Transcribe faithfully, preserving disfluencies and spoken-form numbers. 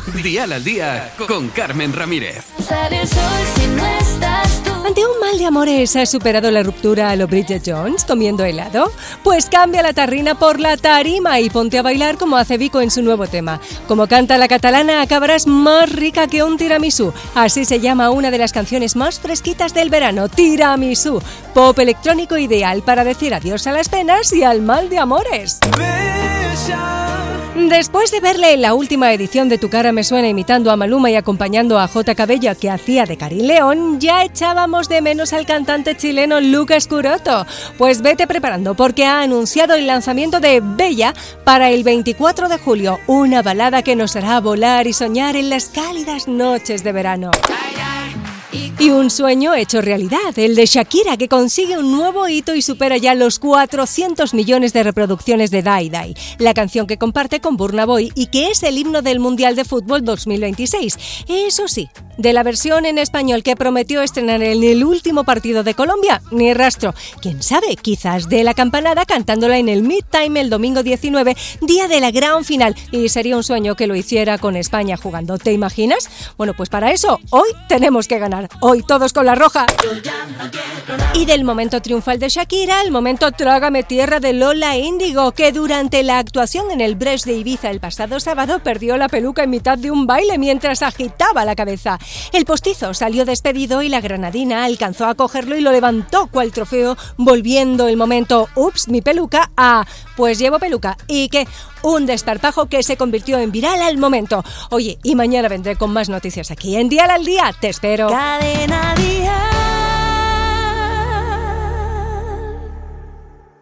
Dial al día con Carmen Ramírez. Sale el sol si no estás tú. ¿Ante un mal de amores has superado la ruptura a lo Bridget Jones comiendo helado? Pues cambia la tarrina por la tarima y ponte a bailar como hace Vico en su nuevo tema. Como canta la catalana, acabarás más rica que un tiramisú. Así se llama una de las canciones más fresquitas del verano, Tiramisú. Pop electrónico ideal para decir adiós a las penas y al mal de amores. Después de verle en la última edición de Tu cara me suena imitando a Maluma y acompañando a J. Cabello que hacía de Karim León, ya echábamos de menos al cantante chileno Lucas Curoto. Pues vete preparando porque ha anunciado el lanzamiento de Bella para el veinticuatro de julio, una balada que nos hará volar y soñar en las cálidas noches de verano. Y un sueño hecho realidad, el de Shakira, que consigue un nuevo hito y supera ya los cuatrocientos millones de reproducciones de Die Die, la canción que comparte con Burna Boy y que es el himno del Mundial de Fútbol dos mil veintiséis. Eso sí, de la versión en español que prometió estrenar en el último partido de Colombia, ni rastro. Quién sabe, quizás de la campanada cantándola en el Midtime el domingo diecinueve, día de la gran final, y sería un sueño que lo hiciera con España jugando. ¿Te imaginas? Bueno, pues para eso hoy tenemos que ganar. Hoy todos con la roja. Y del momento triunfal de Shakira, al momento Trágame Tierra de Lola Índigo, que durante la actuación en el Brecht de Ibiza el pasado sábado perdió la peluca en mitad de un baile mientras agitaba la cabeza. El postizo salió despedido y la granadina alcanzó a cogerlo y lo levantó cual trofeo, volviendo el momento ups, mi peluca a pues llevo peluca. Y que un desparpajo que se convirtió en viral al momento. Oye, y mañana vendré con más noticias aquí en Dial al Día. Te espero. Cadena Dial.